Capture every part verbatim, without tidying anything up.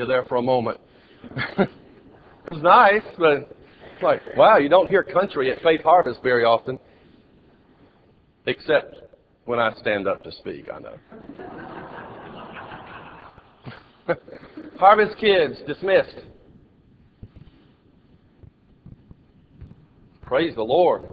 you there for a moment. It was nice, but it's like, wow, you don't hear country at Faith Harvest very often. Except when I stand up to speak, I know. Harvest kids, dismissed. Praise the Lord.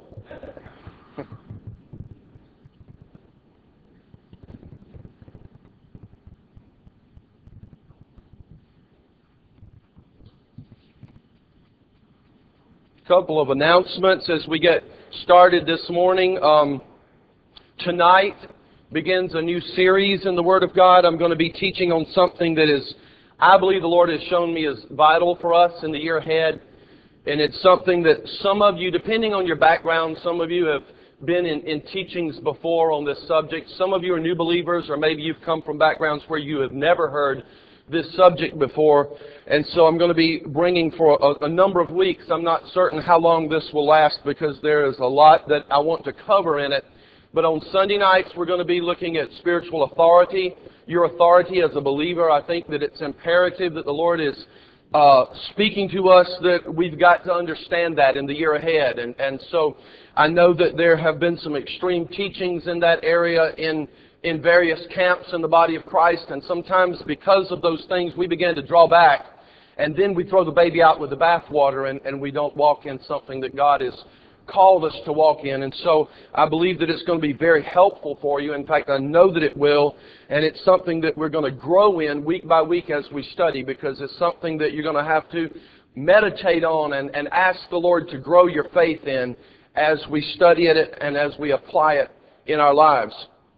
Couple of announcements as we get started this morning. Um, tonight begins a new series in the Word of God. I'm going to be teaching on something that is, I believe the Lord has shown me is vital for us in the year ahead. And it's something that some of you, depending on your background, some of you have been in, in teachings before on this subject. Some of you are new believers, or maybe you've come from backgrounds where you have never heard this subject before. And so I'm going to be bringing for a, a number of weeks. I'm not certain how long this will last because there is a lot that I want to cover in it. But on Sunday nights, we're going to be looking at spiritual authority. Your authority as a believer. I think that it's imperative that the Lord is uh, speaking to us, that we've got to understand that in the year ahead. And, and so I know that there have been some extreme teachings in that area in in various camps in the body of Christ, and sometimes because of those things we begin to draw back, and then we throw the baby out with the bathwater, and, and we don't walk in something that God has called us to walk in. And so I believe that it's going to be very helpful for you. In fact, I know that it will, and it's something that we're going to grow in week by week as we study, because it's something that you're going to have to meditate on and, and ask the Lord to grow your faith in as we study it and as we apply it in our lives.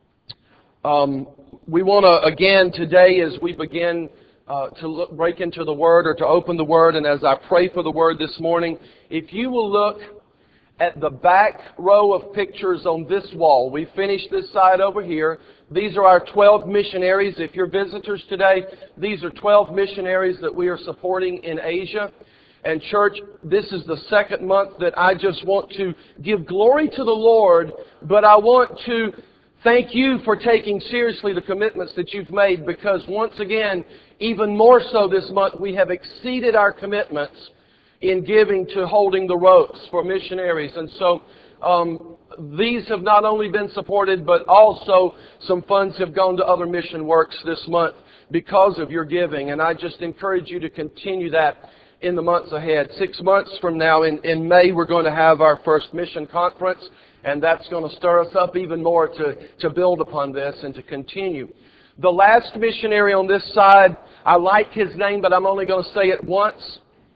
Um, we want to, again, today as we begin uh, to look, break into the Word or to open the Word, and as I pray for the Word this morning, if you will look at the back row of pictures on this wall. We finished this side over here. These are our twelve missionaries. If you're visitors today, these are twelve missionaries that we are supporting in Asia. And church, this is the second month that I just want to give glory to the Lord, but I want to thank you for taking seriously the commitments that you've made, because once again, even more so this month, we have exceeded our commitments in giving to holding the ropes for missionaries. And so um, these have not only been supported, but also some funds have gone to other mission works this month because of your giving. And I just encourage you to continue that in the months ahead. Six months from now, in, in May, we're going to have our first mission conference. And that's going to stir us up even more to, to build upon this and to continue. The last missionary on this side, I like his name, but I'm only going to say it once.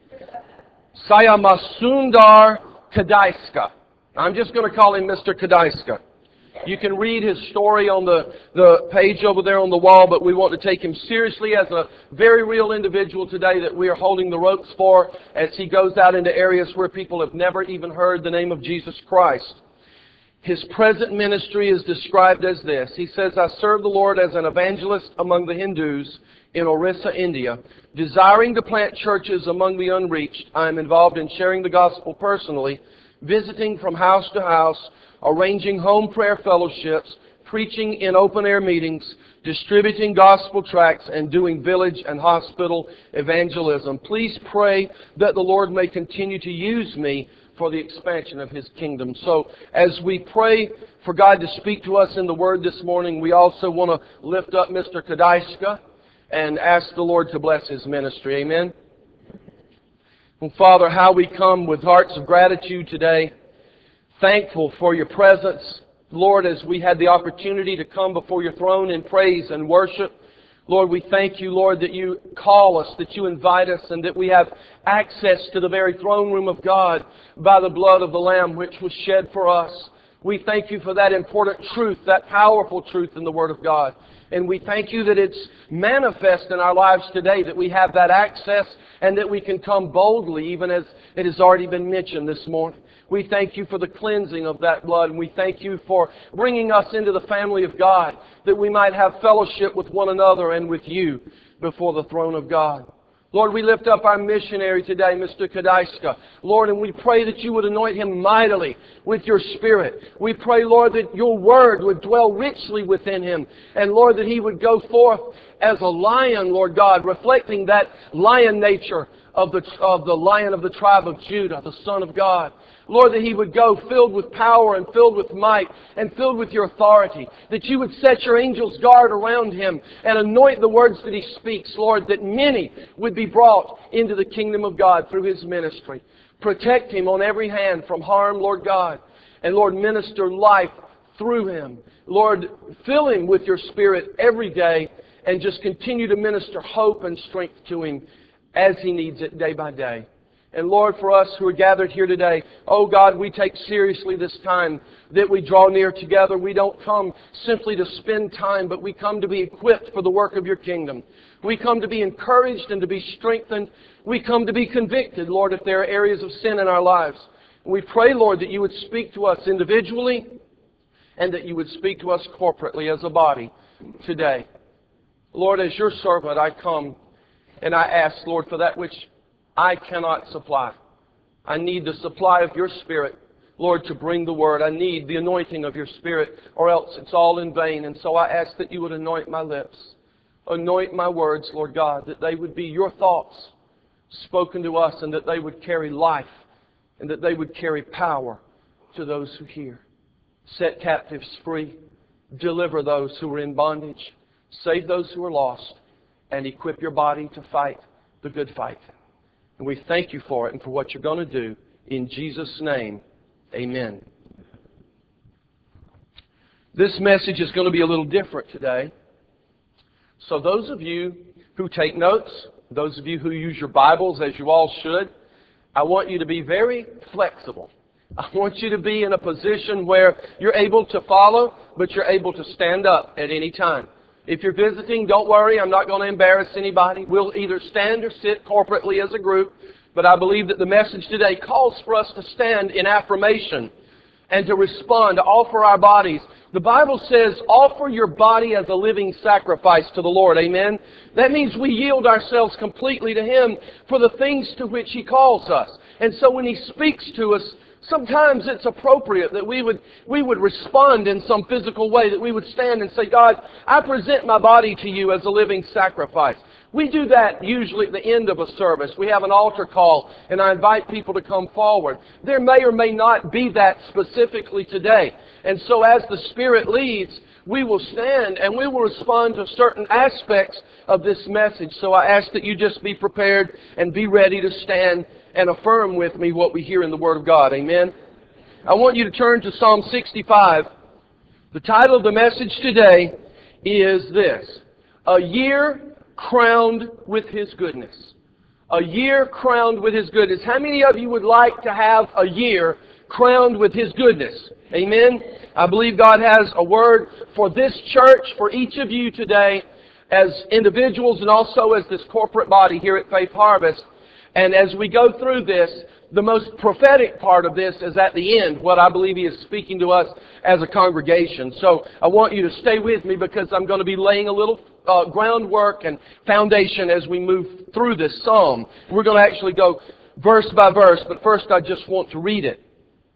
Sayamasundar Kadaiska. I'm just going to call him Mister Kadaiska. You can read his story on the, the page over there on the wall, but we want to take him seriously as a very real individual today that we are holding the ropes for as he goes out into areas where people have never even heard the name of Jesus Christ. His present ministry is described as this. He says, I serve the Lord as an evangelist among the Hindus in Orissa, India. Desiring to plant churches among the unreached, I am involved in sharing the gospel personally, visiting from house to house, arranging home prayer fellowships, preaching in open-air meetings, distributing gospel tracts, and doing village and hospital evangelism. Please pray that the Lord may continue to use me for the expansion of His kingdom. So as we pray for God to speak to us in the Word this morning, we also want to lift up Mister Kadaiska and ask the Lord to bless his ministry. Amen. And Father, how we come with hearts of gratitude today, thankful for your presence. Lord, as we had the opportunity to come before your throne in praise and worship, Lord, we thank you, Lord, that you call us, that you invite us, and that we have access to the very throne room of God by the blood of the Lamb which was shed for us. We thank you for that important truth, that powerful truth in the Word of God. And we thank you that it's manifest in our lives today, that we have that access and that we can come boldly, even as it has already been mentioned this morning. We thank you for the cleansing of that blood, and we thank you for bringing us into the family of God, that we might have fellowship with one another and with you before the throne of God. Lord, we lift up our missionary today, Mister Kadaiska. Lord, and we pray that you would anoint him mightily with your Spirit. We pray, Lord, that your word would dwell richly within him. And Lord, that he would go forth as a lion, Lord God, reflecting that lion nature of the, of the Lion of the tribe of Judah, the Son of God. Lord, that he would go filled with power and filled with might and filled with your authority. That you would set your angels guard around him and anoint the words that he speaks, Lord, that many would be brought into the kingdom of God through his ministry. Protect him on every hand from harm, Lord God. And Lord, minister life through him. Lord, fill him with your Spirit every day and just continue to minister hope and strength to him as he needs it day by day. And Lord, for us who are gathered here today, oh God, we take seriously this time that we draw near together. We don't come simply to spend time, but we come to be equipped for the work of your kingdom. We come to be encouraged and to be strengthened. We come to be convicted, Lord, if there are areas of sin in our lives. We pray, Lord, that you would speak to us individually and that you would speak to us corporately as a body today. Lord, as your servant, I come and I ask, Lord, for that which I cannot supply. I need the supply of your Spirit, Lord, to bring the word. I need the anointing of your Spirit, or else it's all in vain. And so I ask that you would anoint my lips. Anoint my words, Lord God, that they would be your thoughts spoken to us, and that they would carry life, and that they would carry power to those who hear. Set captives free. Deliver those who are in bondage. Save those who are lost. And equip your body to fight the good fight. And we thank you for it and for what you're going to do. In Jesus' name, amen. This message is going to be a little different today. So those of you who take notes, those of you who use your Bibles, as you all should, I want you to be very flexible. I want you to be in a position where you're able to follow, but you're able to stand up at any time. If you're visiting, don't worry, I'm not going to embarrass anybody. We'll either stand or sit corporately as a group, but I believe that the message today calls for us to stand in affirmation and to respond, to offer our bodies. The Bible says, offer your body as a living sacrifice to the Lord, amen? That means we yield ourselves completely to Him for the things to which He calls us. And so when He speaks to us, sometimes it's appropriate that we would we would respond in some physical way, that we would stand and say, God, I present my body to you as a living sacrifice. We do that usually at the end of a service. We have an altar call, and I invite people to come forward. There may or may not be that specifically today. And so as the Spirit leads, we will stand and we will respond to certain aspects of this message. So I ask that you just be prepared and be ready to stand and affirm with me what we hear in the Word of God. Amen. I want you to turn to Psalm sixty-five. The title of the message today is this: A Year Crowned with His Goodness. A year crowned with His goodness. How many of you would like to have a year crowned with His goodness? Amen. I believe God has a word for this church, for each of you today, as individuals and also as this corporate body here at Faith Harvest. And as we go through this, the most prophetic part of this is at the end, what I believe He is speaking to us as a congregation. So I want you to stay with me, because I'm going to be laying a little uh, groundwork and foundation as we move through this psalm. We're going to actually go verse by verse, but first I just want to read it.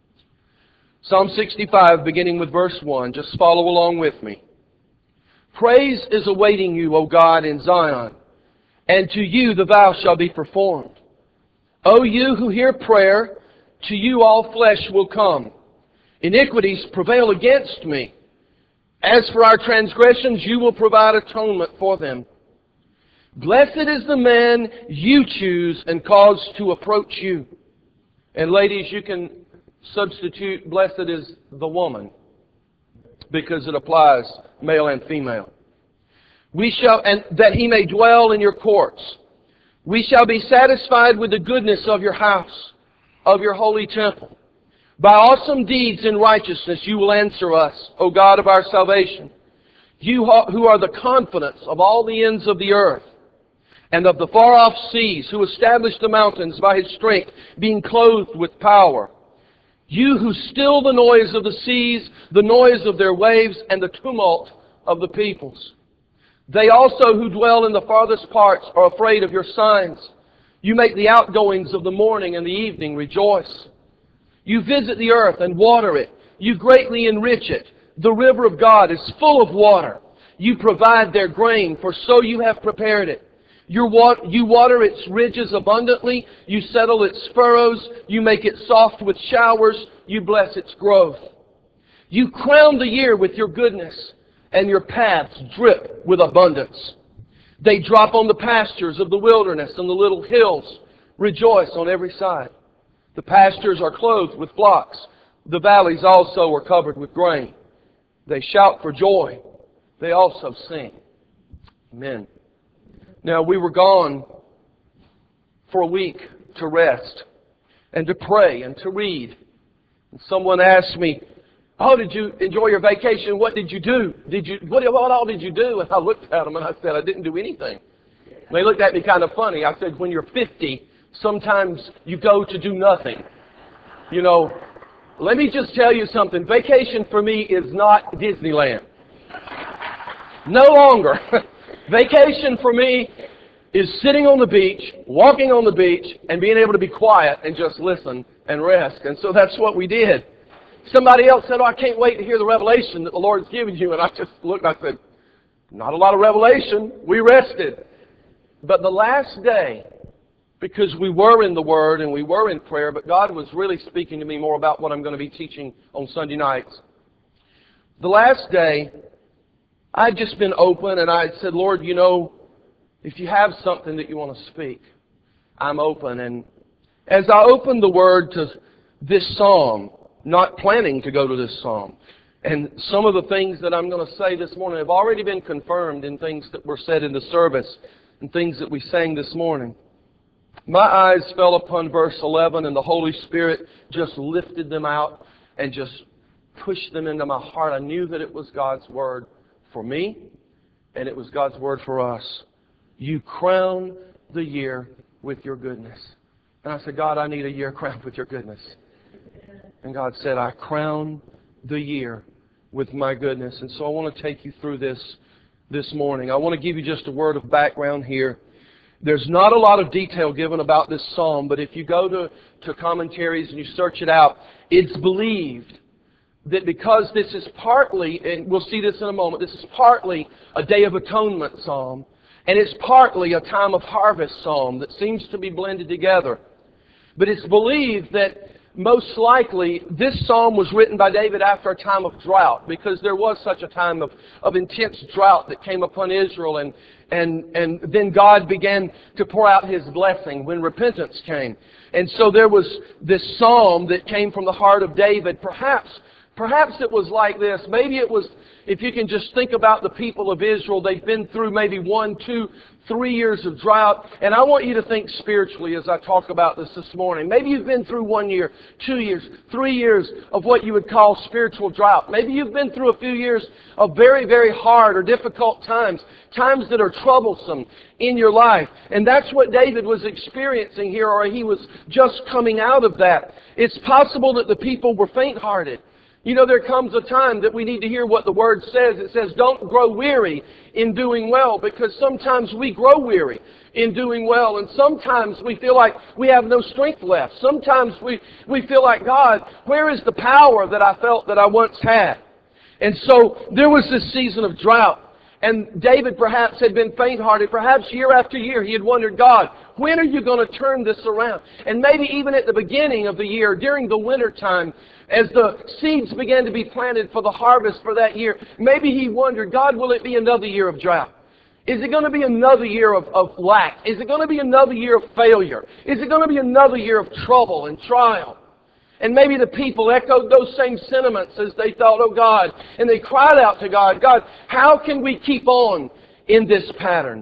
Psalm sixty-five, beginning with verse one. Just follow along with me. Praise is awaiting you, O God, in Zion, and to you the vow shall be performed. O you who hear prayer, to you all flesh will come. Iniquities prevail against me. As for our transgressions, you will provide atonement for them. Blessed is the man you choose and cause to approach you. And ladies, you can substitute blessed is the woman, because it applies male and female. We shall, and that he may dwell in your courts. We shall be satisfied with the goodness of your house, of your holy temple. By awesome deeds in righteousness you will answer us, O God of our salvation. You who are the confidence of all the ends of the earth, and of the far-off seas, who established the mountains by His strength, being clothed with power. You who still the noise of the seas, the noise of their waves, and the tumult of the peoples. They also who dwell in the farthest parts are afraid of your signs. You make the outgoings of the morning and the evening rejoice. You visit the earth and water it. You greatly enrich it. The river of God is full of water. You provide their grain, for so you have prepared it. You water its ridges abundantly. You settle its furrows. You make it soft with showers. You bless its growth. You crown the year with your goodness, and your paths drip with abundance. They drop on the pastures of the wilderness, and the little hills rejoice on every side. The pastures are clothed with flocks. The valleys also are covered with grain. They shout for joy. They also sing. Amen. Now, we were gone for a week to rest and to pray and to read. And someone asked me, "Oh, did you enjoy your vacation? What did you do? Did you what, what all did you do?" And I looked at them and I said, "I didn't do anything." And they looked at me kind of funny. I said, "When you're fifty, sometimes you go to do nothing." You know, let me just tell you something. Vacation for me is not Disneyland. No longer. Vacation for me is sitting on the beach, walking on the beach, and being able to be quiet and just listen and rest. And so that's what we did. Somebody else said, "Oh, I can't wait to hear the revelation that the Lord's given you." And I just looked and I said, "Not a lot of revelation. We rested." But the last day, because we were in the Word and we were in prayer, but God was really speaking to me more about what I'm going to be teaching on Sunday nights. The last day, I'd just been open and I said, "Lord, you know, if you have something that you want to speak, I'm open." And as I opened the Word to this psalm, not planning to go to this psalm, and some of the things that I'm going to say this morning have already been confirmed in things that were said in the service and things that we sang this morning. My eyes fell upon verse eleven, and the Holy Spirit just lifted them out and just pushed them into my heart. I knew that it was God's Word for me, and it was God's Word for us. You crown the year with your goodness. And I said, "God, I need a year crowned with your goodness." And God said, "I crown the year with my goodness." And so I want to take you through this this morning. I want to give you just a word of background here. There's not a lot of detail given about this psalm, but if you go to, to commentaries and you search it out, it's believed that because this is partly, and we'll see this in a moment, this is partly a Day of Atonement psalm, and it's partly a time of harvest psalm that seems to be blended together. But it's believed that most likely this psalm was written by David after a time of drought, because there was such a time of, of intense drought that came upon Israel, and, and, and then God began to pour out His blessing when repentance came. And so there was this psalm that came from the heart of David. Perhaps, perhaps it was like this. Maybe it was, if you can just think about the people of Israel, they've been through maybe one, two, three years of drought. And I want you to think spiritually as I talk about this this morning. Maybe you've been through one year, two years, three years of what you would call spiritual drought. Maybe you've been through a few years of very, very hard or difficult times, times that are troublesome in your life. And that's what David was experiencing here, or he was just coming out of that. It's possible that the people were faint-hearted. You know, there comes a time that we need to hear what the Word says. It says, "Don't grow weary in doing well," because sometimes we grow weary in doing well, and sometimes we feel like we have no strength left. Sometimes we, we feel like, "God, where is the power that I felt that I once had?" And so there was this season of drought. And David perhaps had been faint-hearted. Perhaps year after year he had wondered, "God, when are you going to turn this around?" And maybe even at the beginning of the year, during the winter time, as the seeds began to be planted for the harvest for that year, maybe he wondered, "God, will it be another year of drought? Is it going to be another year of, of lack? Is it going to be another year of failure? Is it going to be another year of trouble and trial?" And maybe the people echoed those same sentiments as they thought, "Oh God," and they cried out to God, "God, how can we keep on in this pattern?"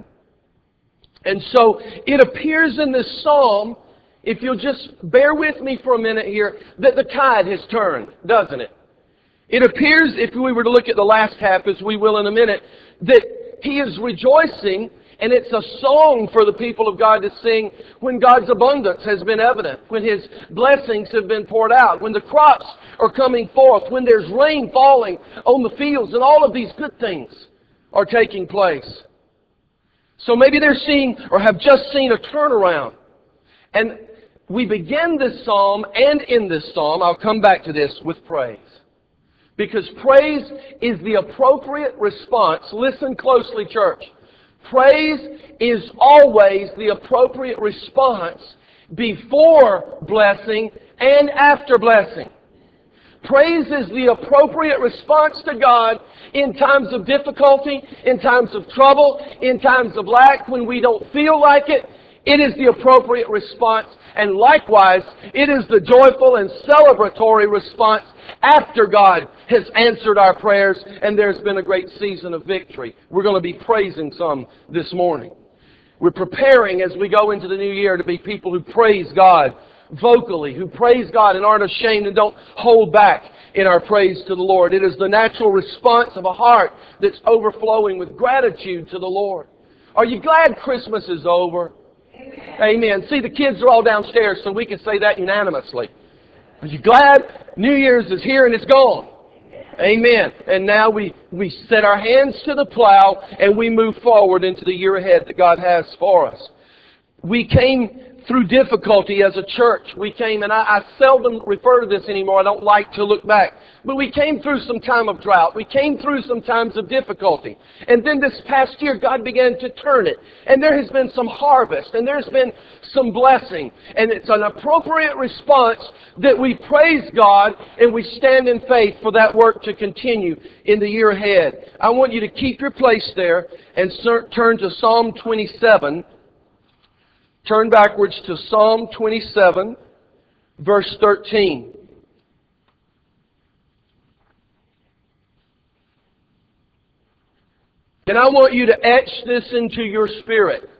And so it appears in this psalm, if you'll just bear with me for a minute here, that the tide has turned, doesn't it? It appears, if we were to look at the last half, as we will in a minute, that he is rejoicing, and it's a song for the people of God to sing when God's abundance has been evident, when His blessings have been poured out, when the crops are coming forth, when there's rain falling on the fields, and all of these good things are taking place. So maybe they're seeing or have just seen a turnaround. And we begin this psalm and in this psalm, I'll come back to this, with praise. Because praise is the appropriate response. Listen closely, church. Praise is always the appropriate response before blessing and after blessing. Praise is the appropriate response to God in times of difficulty, in times of trouble, in times of lack, when we don't feel like it. It is the appropriate response. And likewise, it is the joyful and celebratory response after God has answered our prayers and there's been a great season of victory. We're going to be praising some this morning. We're preparing as we go into the new year to be people who praise God vocally, who praise God and aren't ashamed and don't hold back in our praise to the Lord. It is the natural response of a heart that's overflowing with gratitude to the Lord. Are you glad Christmas is over? Amen. See, the kids are all downstairs, so we can say that unanimously. Are you glad New Year's is here and it's gone? Amen. And now we, we set our hands to the plow and we move forward into the year ahead that God has for us. We came through difficulty as a church. We came, and I, I seldom refer to this anymore. I don't like to look back. But we came through some time of drought. We came through some times of difficulty. And then this past year, God began to turn it. And there has been some harvest, and there's been some blessing. And it's an appropriate response that we praise God and we stand in faith for that work to continue in the year ahead. I want you to keep your place there and turn to Psalm twenty-seven. Turn backwards to Psalm twenty-seven, verse thirteen. And I want you to etch this into your spirit.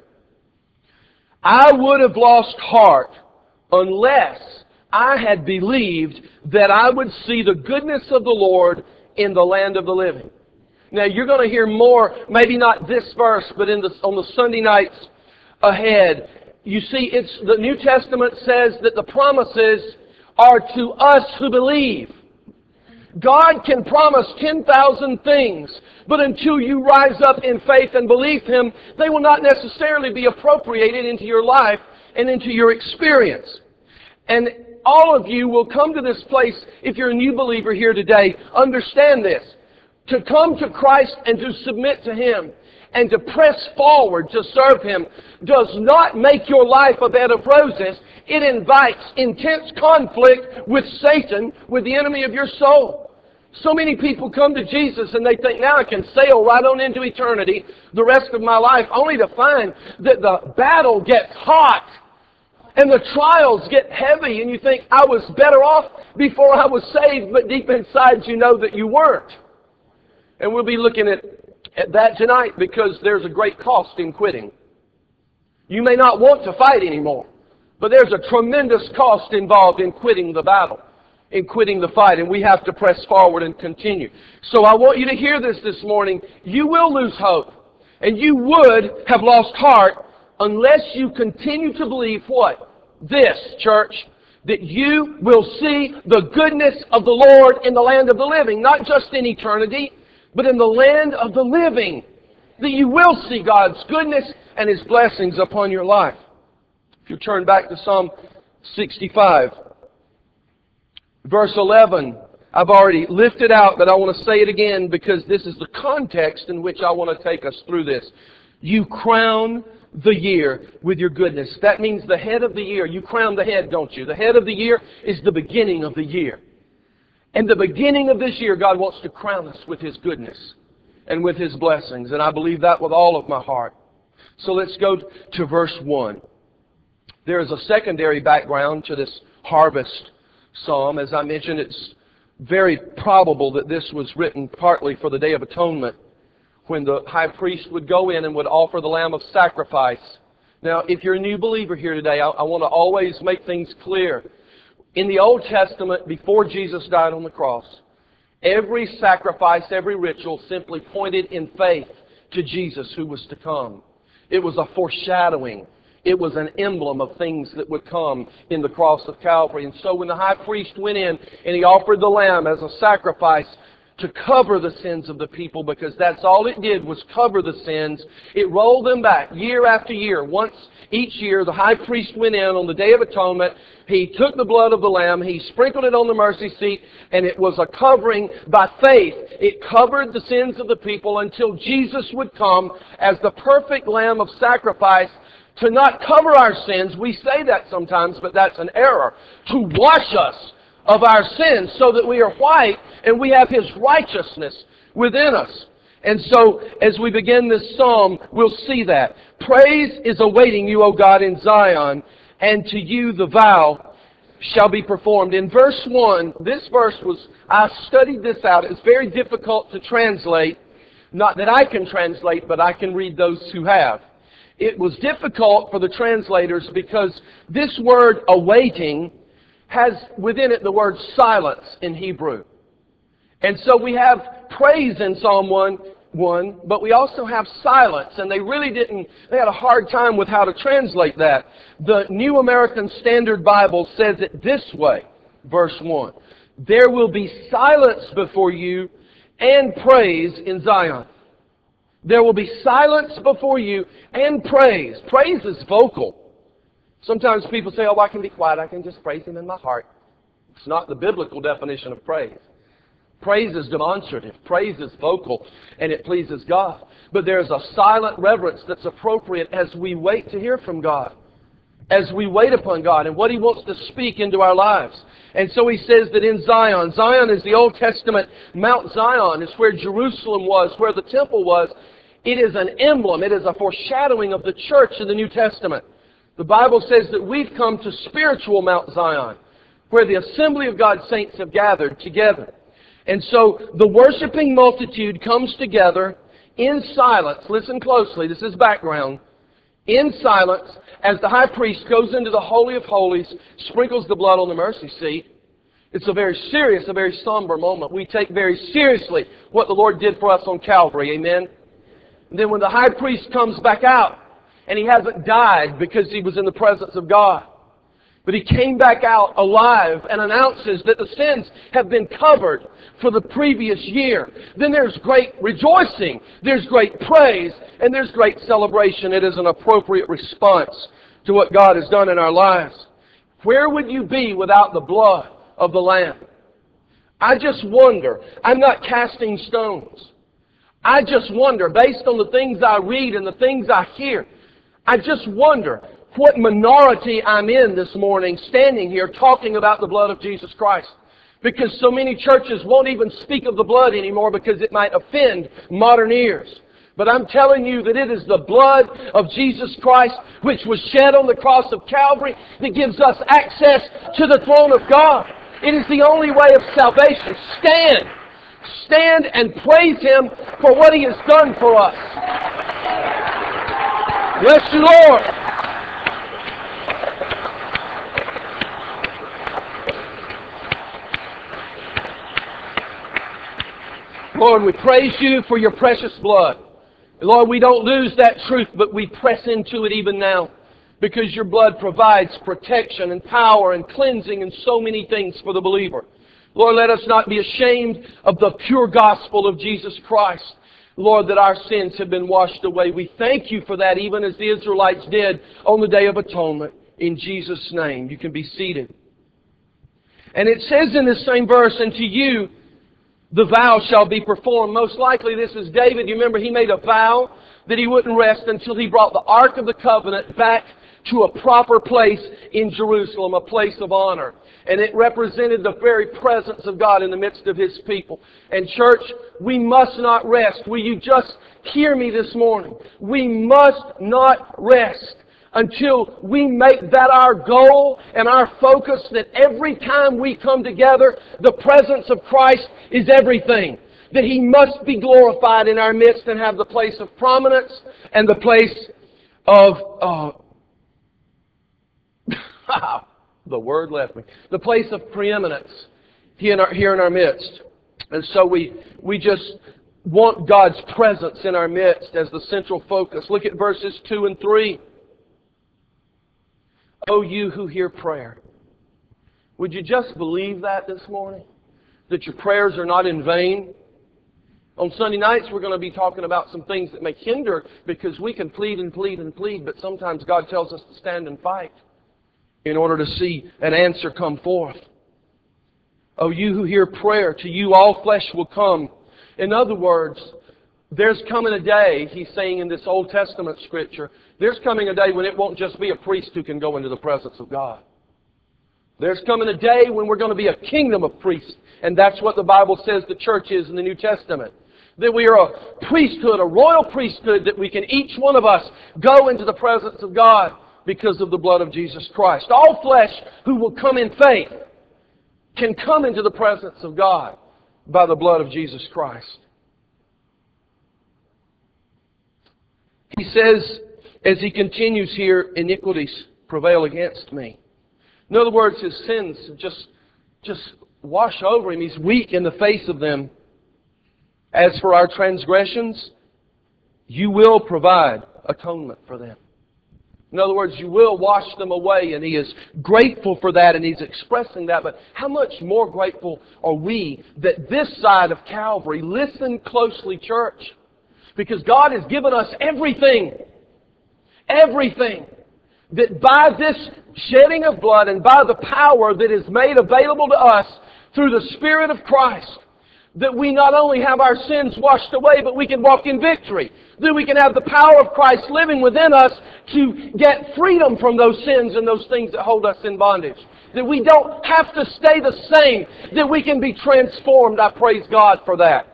I would have lost heart unless I had believed that I would see the goodness of the Lord in the land of the living. Now you're going to hear more, maybe not this verse, but in the, on the Sunday nights ahead. You see, it's the New Testament says that the promises are to us who believe. God can promise ten thousand things, but until you rise up in faith and believe Him, they will not necessarily be appropriated into your life and into your experience. And all of you will come to this place, if you're a new believer here today, understand this. To come to Christ and to submit to Him and to press forward to serve Him does not make your life a bed of roses. It invites intense conflict with Satan, with the enemy of your soul. So many people come to Jesus and they think, now I can sail right on into eternity the rest of my life, only to find that the battle gets hot and the trials get heavy, and you think, I was better off before I was saved, but deep inside you know that you weren't. And we'll be looking at, at that tonight because there's a great cost in quitting. You may not want to fight anymore, but there's a tremendous cost involved in quitting the battle, in quitting the fight, and we have to press forward and continue. So I want you to hear this this morning. You will lose hope, and you would have lost heart unless you continue to believe what? This, church, that you will see the goodness of the Lord in the land of the living, not just in eternity, but in the land of the living, that you will see God's goodness and His blessings upon your life. If you turn back to Psalm sixty-five, verse eleven, I've already lifted out, but I want to say it again because this is the context in which I want to take us through this. You crown the year with your goodness. That means the head of the year. You crown the head, don't you? The head of the year is the beginning of the year. And the beginning of this year, God wants to crown us with His goodness and with His blessings. And I believe that with all of my heart. So let's go to verse one. There is a secondary background to this harvest psalm. As I mentioned, it's very probable that this was written partly for the Day of Atonement, when the high priest would go in and would offer the lamb of sacrifice. Now, if you're a new believer here today, I, I want to always make things clear. In the Old Testament, before Jesus died on the cross, every sacrifice, every ritual simply pointed in faith to Jesus who was to come. It was a foreshadowing. It was an emblem of things that would come in the cross of Calvary. And so when the high priest went in and he offered the lamb as a sacrifice, to cover the sins of the people, because that's all it did, was cover the sins. It rolled them back year after year. Once each year, the high priest went in on the Day of Atonement. He took the blood of the lamb, he sprinkled it on the mercy seat, and it was a covering by faith. It covered the sins of the people until Jesus would come as the perfect lamb of sacrifice to not cover our sins. We say that sometimes, but that's an error. To wash us of our sins so that we are white and we have His righteousness within us. And so, as we begin this psalm, we'll see that. Praise is awaiting you, O God, in Zion, and to you the vow shall be performed. In verse one, this verse was, I studied this out. It's very difficult to translate. Not that I can translate, but I can read those who have. It was difficult for the translators because this word awaiting has within it the word silence in Hebrew. And so we have praise in Psalm one, one, but we also have silence. And they really didn't, they had a hard time with how to translate that. The New American Standard Bible says it this way, verse one. There will be silence before you and praise in Zion. There will be silence before you and praise. Praise is vocal. Sometimes people say, oh, I can be quiet. I can just praise Him in my heart. It's not the biblical definition of praise. Praise is demonstrative. Praise is vocal, and it pleases God. But there's a silent reverence that's appropriate as we wait to hear from God, as we wait upon God and what He wants to speak into our lives. And so He says that in Zion, Zion is the Old Testament Mount Zion. It's where Jerusalem was, where the temple was. It is an emblem. It is a foreshadowing of the church in the New Testament. The Bible says that we've come to spiritual Mount Zion, where the assembly of God's saints have gathered together. And so the worshiping multitude comes together in silence. Listen closely. This is background. In silence, as the high priest goes into the Holy of Holies, sprinkles the blood on the mercy seat. It's a very serious, a very somber moment. We take very seriously what the Lord did for us on Calvary. Amen? And then when the high priest comes back out, and he hasn't died because he was in the presence of God, but he came back out alive and announces that the sins have been covered for the previous year, then there's great rejoicing, there's great praise, and there's great celebration. It is an appropriate response to what God has done in our lives. Where would you be without the blood of the Lamb? I just wonder. I'm not casting stones. I just wonder, based on the things I read and the things I hear, I just wonder what minority I'm in this morning standing here talking about the blood of Jesus Christ. Because so many churches won't even speak of the blood anymore because it might offend modern ears. But I'm telling you that it is the blood of Jesus Christ which was shed on the cross of Calvary that gives us access to the throne of God. It is the only way of salvation. Stand. Stand and praise Him for what He has done for us. Bless you, Lord. Lord, we praise You for Your precious blood. Lord, we don't lose that truth, but we press into it even now, because Your blood provides protection and power and cleansing and so many things for the believer. Lord, let us not be ashamed of the pure gospel of Jesus Christ. Lord, that our sins have been washed away. We thank You for that, even as the Israelites did on the Day of Atonement. In Jesus' name, you can be seated. And it says in this same verse, and to You the vow shall be performed. Most likely this is David. You remember he made a vow that he wouldn't rest until he brought the Ark of the Covenant back to a proper place in Jerusalem, a place of honor. And it represented the very presence of God in the midst of His people. And church, we must not rest. Will you just hear me this morning? We must not rest until we make that our goal and our focus, that every time we come together, the presence of Christ is everything. That He must be glorified in our midst and have the place of prominence and the place of... Uh, the word left me. The place of preeminence here in our, here in our midst. And so we, we just want God's presence in our midst as the central focus. Look at verses two and three. Oh, you who hear prayer. Would you just believe that this morning? That your prayers are not in vain? On Sunday nights, we're going to be talking about some things that may hinder, because we can plead and plead and plead, but sometimes God tells us to stand and fight in order to see an answer come forth. Oh, you who hear prayer, to you all flesh will come. In other words, there's coming a day, he's saying in this Old Testament scripture, there's coming a day when it won't just be a priest who can go into the presence of God. There's coming a day when we're going to be a kingdom of priests. And that's what the Bible says the church is in the New Testament. That we are a priesthood, a royal priesthood, that we can, each one of us, go into the presence of God because of the blood of Jesus Christ. All flesh who will come in faith can come into the presence of God by the blood of Jesus Christ. He says, as he continues here, iniquities prevail against me. In other words, his sins just, just wash over him. He's weak in the face of them. As for our transgressions, you will provide atonement for them. In other words, you will wash them away, and he is grateful for that, and he's expressing that. But how much more grateful are we that this side of Calvary, listen closely, church, because God has given us everything, everything, that by this shedding of blood and by the power that is made available to us through the Spirit of Christ, that we not only have our sins washed away, but we can walk in victory. That we can have the power of Christ living within us to get freedom from those sins and those things that hold us in bondage. That we don't have to stay the same. That we can be transformed. I praise God for that.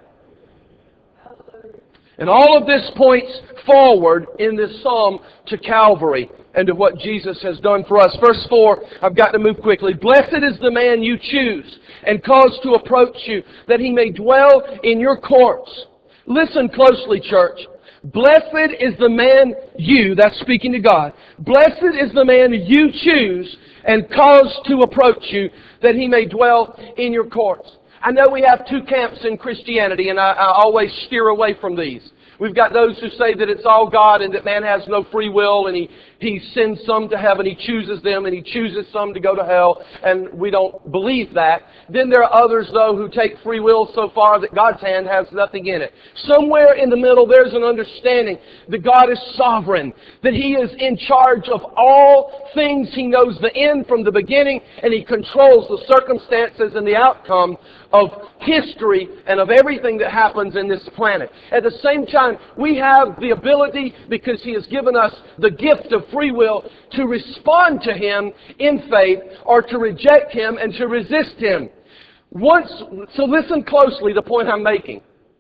And all of this points forward in this psalm to Calvary and to what Jesus has done for us. Verse four, I've got to move quickly. Blessed is the man you choose and cause to approach you, that he may dwell in your courts. Listen closely, church. Blessed is the man you, that's speaking to God, blessed is the man you choose and cause to approach you, that he may dwell in your courts. I know we have two camps in Christianity, and I, I always steer away from these. We've got those who say that it's all God and that man has no free will, and he, he sends some to heaven, he chooses them, and he chooses some to go to hell, and we don't believe that. Then there are others, though, who take free will so far that God's hand has nothing in it. Somewhere in the middle, there's an understanding that God is sovereign, that He is in charge of all things. He knows the end from the beginning, and He controls the circumstances and the outcome of history and of everything that happens in this planet. At the same time, we have the ability, because He has given us the gift of free will, to respond to Him in faith or to reject Him and to resist Him. Once, so listen closely to the point I'm making.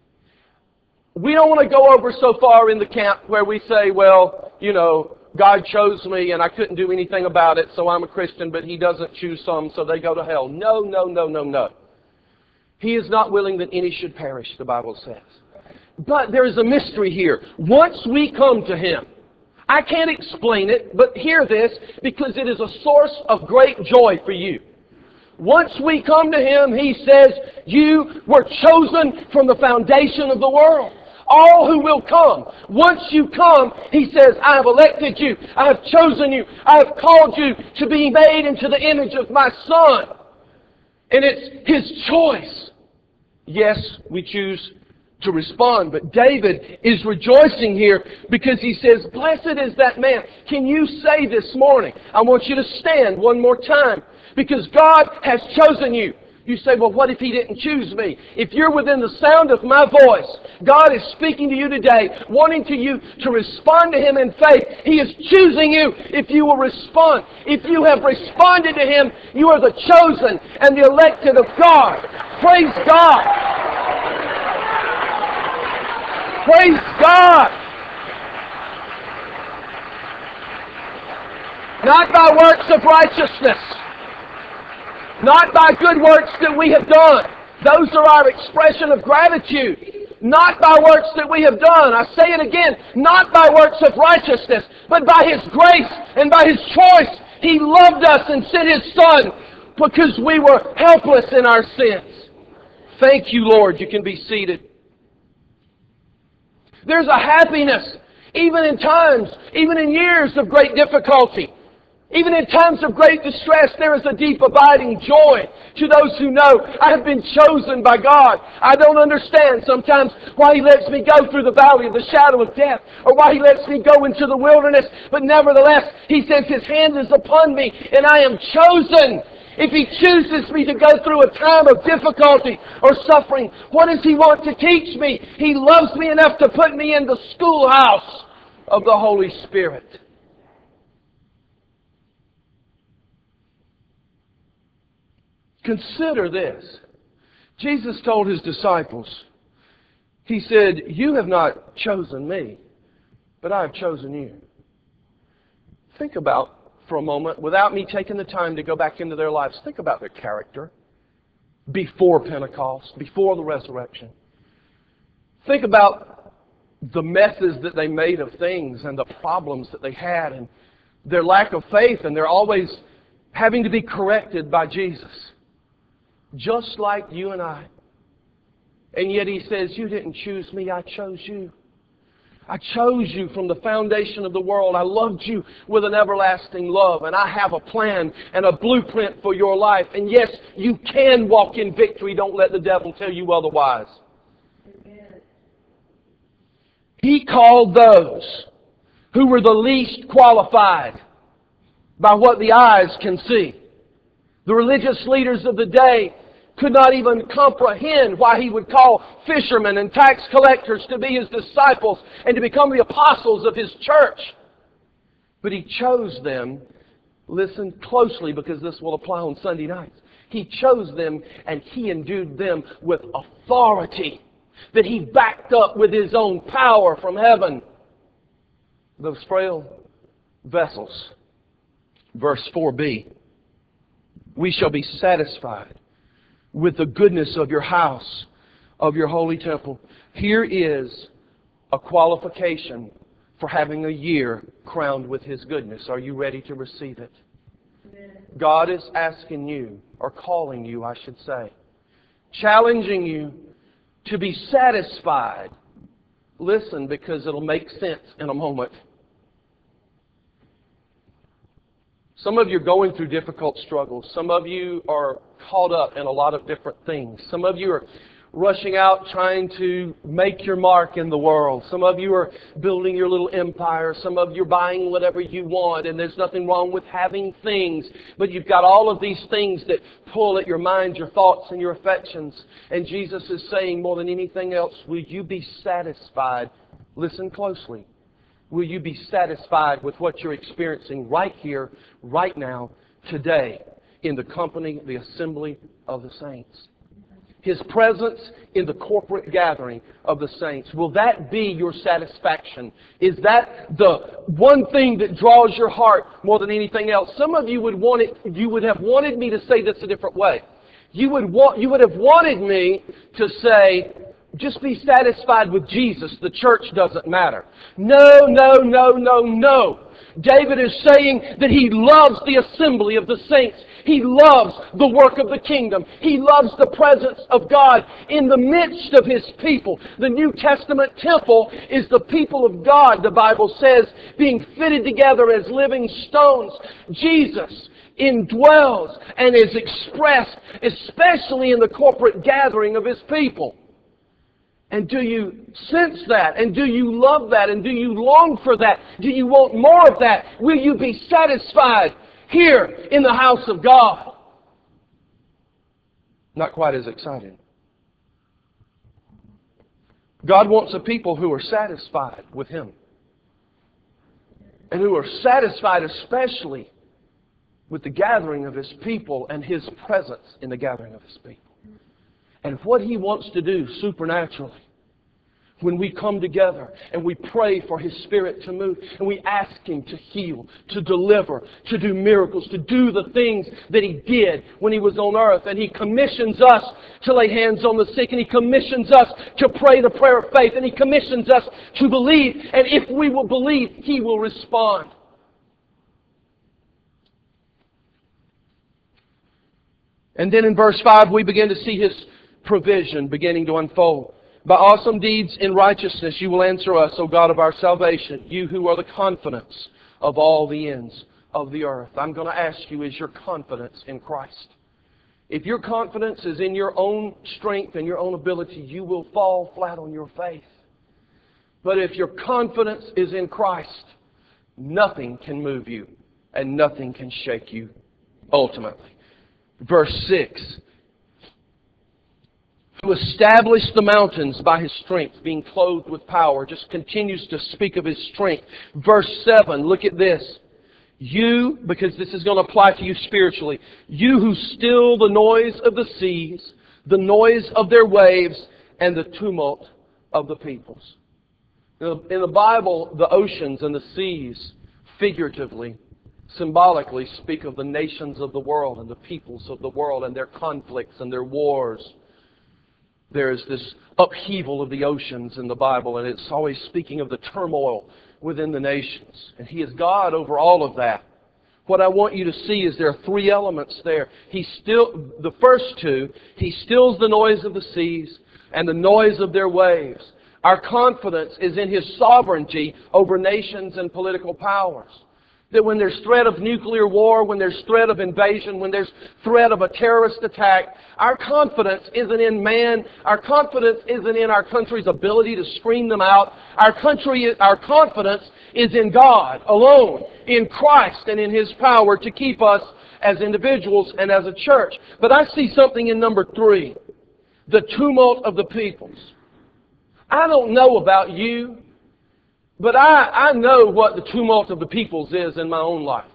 We don't want to go over so far in the camp where we say, well, you know, God chose me and I couldn't do anything about it, so I'm a Christian, but He doesn't choose some, so they go to hell. No, no, no, no, no. He is not willing that any should perish, the Bible says. But there is a mystery here. Once we come to Him, I can't explain it, but hear this, because it is a source of great joy for you. Once we come to Him, He says, you were chosen from the foundation of the world. All who will come. Once you come, He says, I have elected you. I have chosen you. I have called you to be made into the image of my Son. And it's His choice. Yes, we choose to respond, but David is rejoicing here because he says, blessed is that man. Can you say this morning? I want you to stand one more time, because God has chosen you. You say, well, what if He didn't choose me? If you're within the sound of my voice, God is speaking to you today, wanting to you to respond to Him in faith. He is choosing you if you will respond. If you have responded to Him, you are the chosen and the elected of God. Praise God. Praise God. Not by works of righteousness. Not by good works that we have done. Those are our expression of gratitude. Not by works that we have done. I say it again. Not by works of righteousness, but by His grace and by His choice. He loved us and sent His Son because we were helpless in our sins. Thank you, Lord. You can be seated. There's a happiness, even in times, even in years of great difficulty. Even in times of great distress, there is a deep abiding joy to those who know I have been chosen by God. I don't understand sometimes why He lets me go through the valley of the shadow of death, or why He lets me go into the wilderness, but nevertheless, He says His hand is upon me and I am chosen. If He chooses me to go through a time of difficulty or suffering, what does He want to teach me? He loves me enough to put me in the schoolhouse of the Holy Spirit. Consider this. Jesus told His disciples, He said, you have not chosen me, but I have chosen you. Think about, for a moment, without me taking the time to go back into their lives, think about their character before Pentecost, before the resurrection. Think about the messes that they made of things and the problems that they had and their lack of faith, and they're always having to be corrected by Jesus. Just like you and I. And yet He says, you didn't choose me, I chose you. I chose you from the foundation of the world. I loved you with an everlasting love. And I have a plan and a blueprint for your life. And yes, you can walk in victory. Don't let the devil tell you otherwise. Amen. He called those who were the least qualified by what the eyes can see. The religious leaders of the day could not even comprehend why He would call fishermen and tax collectors to be His disciples and to become the apostles of His church. But He chose them, listen closely because this will apply on Sunday nights. He chose them and He endued them with authority that He backed up with His own power from heaven. Those frail vessels. Verse four b. We shall be satisfied with the goodness of your house, of your holy temple. Here is a qualification for having a year crowned with His goodness. Are you ready to receive it? Amen. God is asking you, or calling you, I should say, challenging you to be satisfied. Listen, because it'll make sense in a moment. Some of you are going through difficult struggles. Some of you are caught up in a lot of different things. Some of you are rushing out trying to make your mark in the world. Some of you are building your little empire. Some of you are buying whatever you want, and there's nothing wrong with having things. But you've got all of these things that pull at your mind, your thoughts, and your affections. And Jesus is saying more than anything else, will you be satisfied? Listen closely. Will you be satisfied with what you're experiencing right here, right now, today, in the company, the assembly of the saints? His presence in the corporate gathering of the saints. Will that be your satisfaction? Is that the one thing that draws your heart more than anything else? Some of you would want it, you would have wanted me to say this a different way. You would want, you would have wanted me to say, just be satisfied with Jesus. The church doesn't matter. No, no, no, no, no. David is saying that he loves the assembly of the saints. He loves the work of the kingdom. He loves the presence of God in the midst of His people. The New Testament temple is the people of God, the Bible says, being fitted together as living stones. Jesus indwells and is expressed, especially in the corporate gathering of His people. And do you sense that? And do you love that? And do you long for that? Do you want more of that? Will you be satisfied here in the house of God? Not quite as exciting. God wants a people who are satisfied with Him. And who are satisfied especially with the gathering of His people and His presence in the gathering of His people. And what He wants to do supernaturally when we come together and we pray for His Spirit to move and we ask Him to heal, to deliver, to do miracles, to do the things that He did when He was on earth. And He commissions us to lay hands on the sick, and He commissions us to pray the prayer of faith, and He commissions us to believe. And if we will believe, He will respond. And then in verse five we begin to see His provision beginning to unfold. By awesome deeds in righteousness you will answer us, O God of our salvation, you who are the confidence of all the ends of the earth. I'm going to ask you, is your confidence in Christ? If your confidence is in your own strength and your own ability, you will fall flat on your face. But if your confidence is in Christ, nothing can move you and nothing can shake you ultimately. Verse six. Who established the mountains by His strength, being clothed with power, just continues to speak of His strength. Verse seven, look at this. You, because this is going to apply to you spiritually, you who still the noise of the seas, the noise of their waves, and the tumult of the peoples. In the Bible, the oceans and the seas, figuratively, symbolically, speak of the nations of the world and the peoples of the world and their conflicts and their wars. There is this upheaval of the oceans in the Bible, and it's always speaking of the turmoil within the nations. And He is God over all of that. What I want you to see is there are three elements there. He still, the first two, He stills the noise of the seas and the noise of their waves. Our confidence is in His sovereignty over nations and political powers. That when there's threat of nuclear war, when there's threat of invasion, when there's threat of a terrorist attack, our confidence isn't in man. Our confidence isn't in our country's ability to screen them out. Our country, our confidence is in God alone, in Christ and in His power to keep us as individuals and as a church. But I see something in number three, the tumult of the peoples. I don't know about you, but I, I know what the tumult of the peoples is in my own life.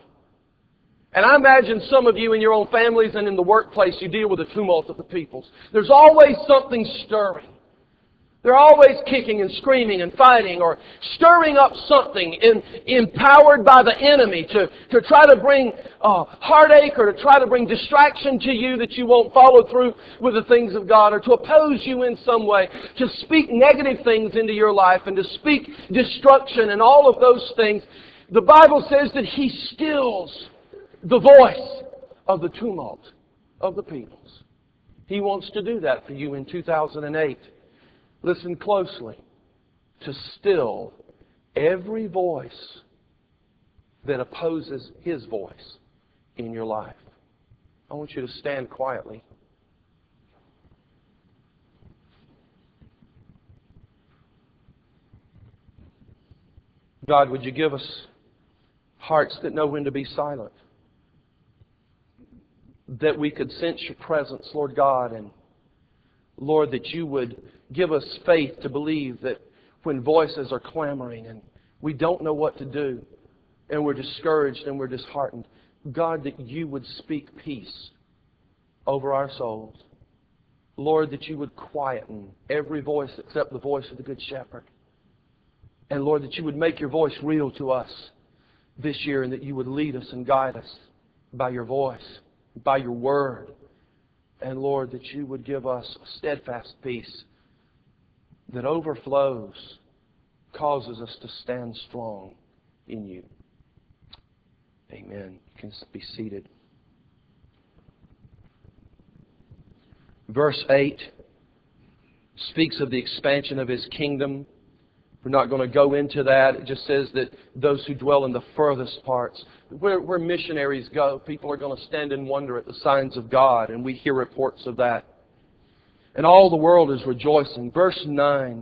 And I imagine some of you in your own families and in the workplace, you deal with the tumult of the peoples. There's always something stirring. They're always kicking and screaming and fighting or stirring up something in, empowered by the enemy to, to try to bring uh, heartache or to try to bring distraction to you that you won't follow through with the things of God, or to oppose you in some way, to speak negative things into your life and to speak destruction and all of those things. The Bible says that He stills the voice of the tumult of the peoples. He wants to do that for you in two thousand eight. Listen closely. To still every voice that opposes His voice in your life. I want you to stand quietly. God, would you give us hearts that know when to be silent? That we could sense your presence, Lord God, and Lord, that you would give us faith to believe that when voices are clamoring and we don't know what to do and we're discouraged and we're disheartened, God, that you would speak peace over our souls. Lord, that you would quieten every voice except the voice of the Good Shepherd. And Lord, that you would make your voice real to us this year, and that you would lead us and guide us by your voice, by your word. And Lord, that you would give us a steadfast peace that overflows, causes us to stand strong in you. Amen. You can be seated. Verse eight speaks of the expansion of His kingdom. We're not going to go into that. It just says that those who dwell in the furthest parts, where, where missionaries go, people are going to stand in wonder at the signs of God, and we hear reports of that. And all the world is rejoicing. Verse nine.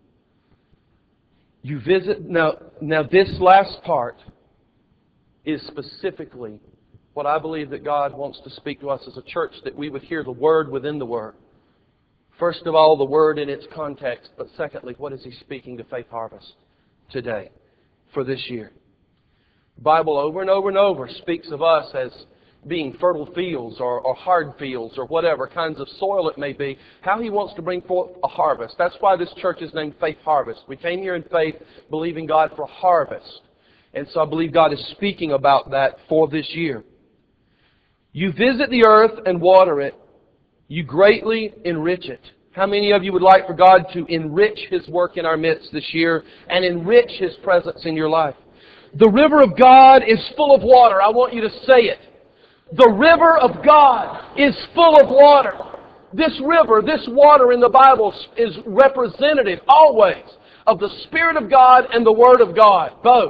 You visit, now, now this last part is specifically what I believe that God wants to speak to us as a church, that we would hear the Word within the Word. First of all, the Word in its context, but secondly, what is He speaking to Faith Harvest today, for this year? The Bible over and over and over speaks of us as being fertile fields or, or hard fields or whatever kinds of soil it may be, how He wants to bring forth a harvest. That's why this church is named Faith Harvest. We came here in faith, believing God for a harvest. And so I believe God is speaking about that for this year. You visit the earth and water it. You greatly enrich it. How many of you would like for God to enrich His work in our midst this year and enrich His presence in your life? The river of God is full of water. I want you to say it. The river of God is full of water. This river, this water in the Bible is representative always of the Spirit of God and the Word of God, both.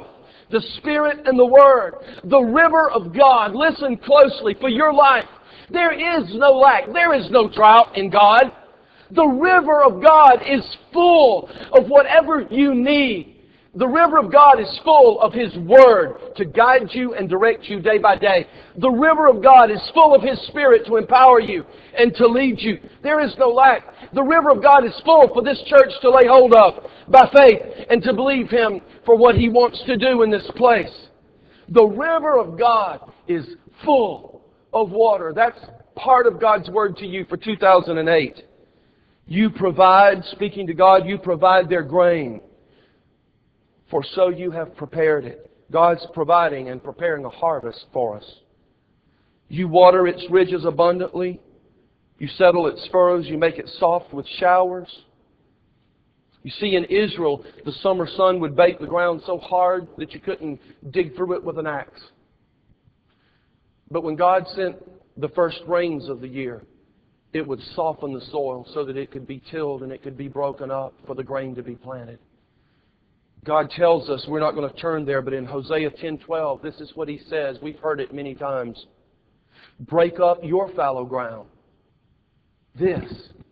The Spirit and the Word. The river of God. Listen closely for your life. There is no lack. There is no drought in God. The river of God is full of whatever you need. The river of God is full of His Word to guide you and direct you day by day. The river of God is full of His Spirit to empower you and to lead you. There is no lack. The river of God is full for this church to lay hold of by faith and to believe Him for what He wants to do in this place. The river of God is full of water. That's part of God's Word to you for two thousand eight. You provide, speaking to God, you provide their grain. For so you have prepared it. God's providing and preparing a harvest for us. You water its ridges abundantly. You settle its furrows. You make it soft with showers. You see, in Israel, the summer sun would bake the ground so hard that you couldn't dig through it with an axe. But when God sent the first rains of the year, it would soften the soil so that it could be tilled and it could be broken up for the grain to be planted. God tells us we're not going to turn there, but in Hosea ten twelve, this is what He says. We've heard it many times. Break up your fallow ground. This.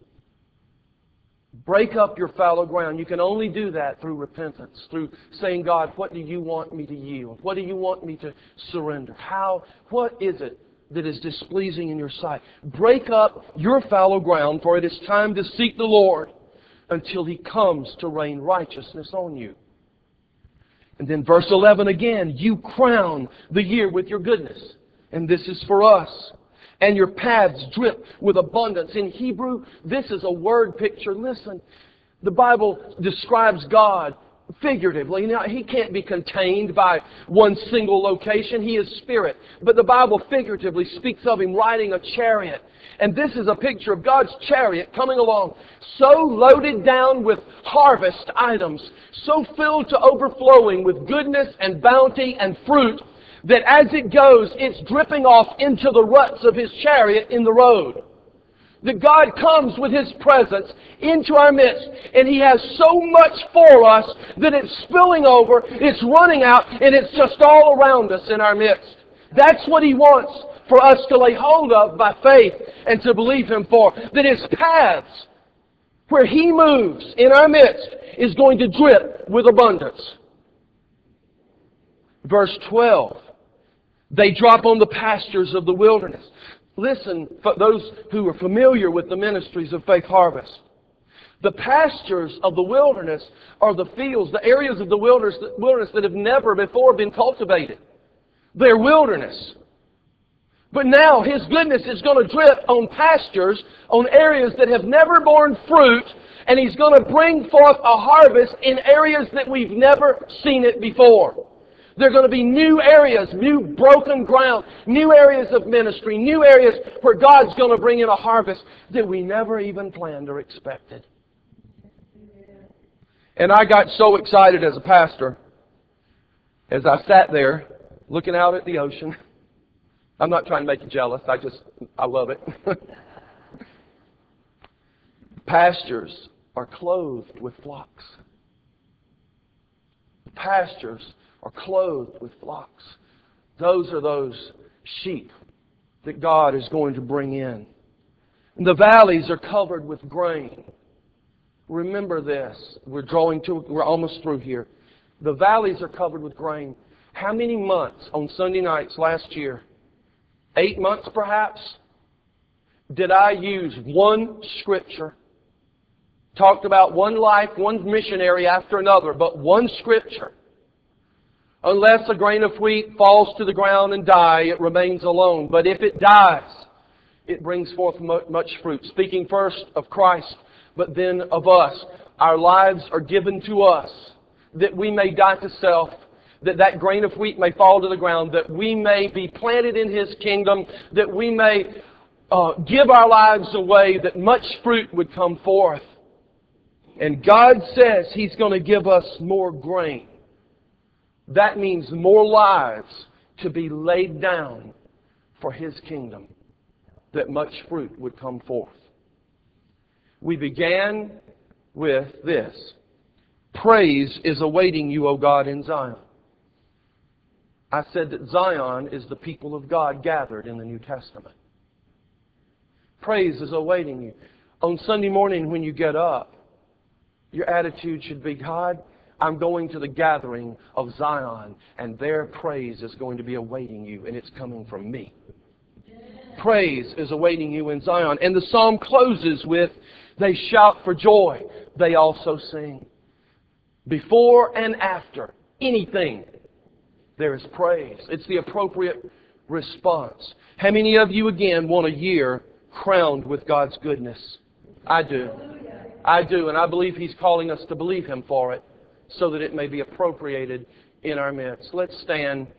Break up your fallow ground. You can only do that through repentance, through saying, God, what do you want me to yield? What do you want me to surrender? How? What is it that is displeasing in your sight? Break up your fallow ground, for it is time to seek the Lord until He comes to rain righteousness on you. And then verse eleven again, you crown the year with your goodness. And this is for us. And your paths drip with abundance. In Hebrew, this is a word picture. Listen, the Bible describes God figuratively. Now, He can't be contained by one single location. He is Spirit. But the Bible figuratively speaks of Him riding a chariot. And this is a picture of God's chariot coming along, so loaded down with harvest items, so filled to overflowing with goodness and bounty and fruit, that as it goes, it's dripping off into the ruts of His chariot in the road. That God comes with His presence into our midst, and He has so much for us that it's spilling over, it's running out, and it's just all around us in our midst. That's what He wants for us to lay hold of by faith and to believe Him for. That His paths, where He moves in our midst, is going to drip with abundance. Verse twelve, they drop on the pastures of the wilderness. Listen, for those who are familiar with the ministries of Faith Harvest. The pastures of the wilderness are the fields, the areas of the wilderness, wilderness that have never before been cultivated. They're wilderness. But now His goodness is going to drip on pastures, on areas that have never borne fruit, and He's going to bring forth a harvest in areas that we've never seen it before. There are going to be new areas, new broken ground, new areas of ministry, new areas where God's going to bring in a harvest that we never even planned or expected. And I got so excited as a pastor as I sat there looking out at the ocean. I'm not trying to make you jealous. I just, I love it. Pastures are clothed with flocks. Pastures are clothed with flocks. Those are those sheep that God is going to bring in. And the valleys are covered with grain. Remember this. We're drawing to, we're almost through here. The valleys are covered with grain. How many months on Sunday nights last year? Eight months perhaps? Did I use one scripture? Talked about one life, one missionary after another, but one scripture. Unless a grain of wheat falls to the ground and die, it remains alone. But if it dies, it brings forth much fruit. Speaking first of Christ, but then of us. Our lives are given to us that we may die to self, that that grain of wheat may fall to the ground, that we may be planted in His kingdom, that we may uh, give our lives away, that much fruit would come forth. And God says He's going to give us more grain. That means more lives to be laid down for His kingdom, that much fruit would come forth. We began with this. Praise is awaiting you, O God, in Zion. I said that Zion is the people of God gathered in the New Testament. Praise is awaiting you. On Sunday morning when you get up, your attitude should be, God, I'm going to the gathering of Zion, and their praise is going to be awaiting you, and it's coming from me. Praise is awaiting you in Zion. And the psalm closes with, they shout for joy. They also sing. Before and after anything, there is praise. It's the appropriate response. How many of you, again, want a year crowned with God's goodness? I do. I do, and I believe He's calling us to believe Him for it, so that it may be appropriated in our midst. Let's stand.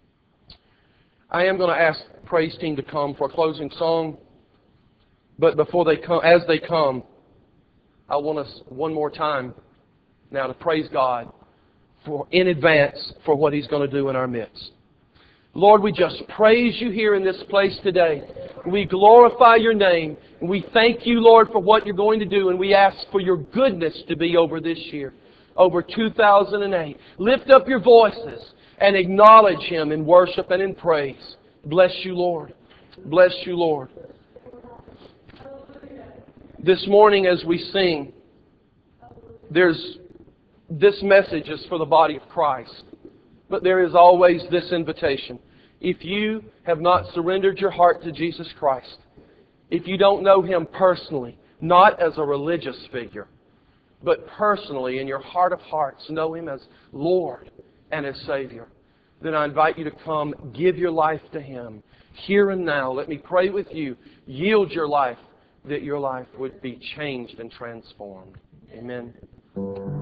I am going to ask the praise team to come for a closing song. But before they come, as they come, I want us one more time now to praise God for in advance for what He's going to do in our midst. Lord, we just praise You here in this place today. We glorify Your name. And we thank You, Lord, for what You're going to do. And we ask for Your goodness to be over this year, over two thousand eight. Lift up your voices and acknowledge Him in worship and in praise. Bless You, Lord. Bless You, Lord. This morning as we sing, there's this message is for the body of Christ. But there is always this invitation. If you have not surrendered your heart to Jesus Christ, if you don't know Him personally, not as a religious figure, but personally in your heart of hearts, know Him as Lord and as Savior, then I invite you to come, give your life to Him. Here and now, let me pray with you. Yield your life, that your life would be changed and transformed. Amen.